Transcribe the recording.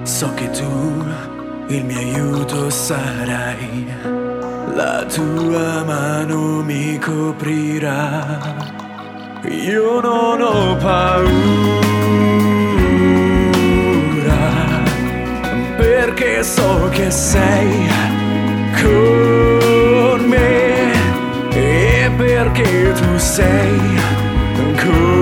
So che tu il mio aiuto sarai, la tua mano mi coprirà. Io non ho paura, perché so che sei con me, e perché tu sei con me.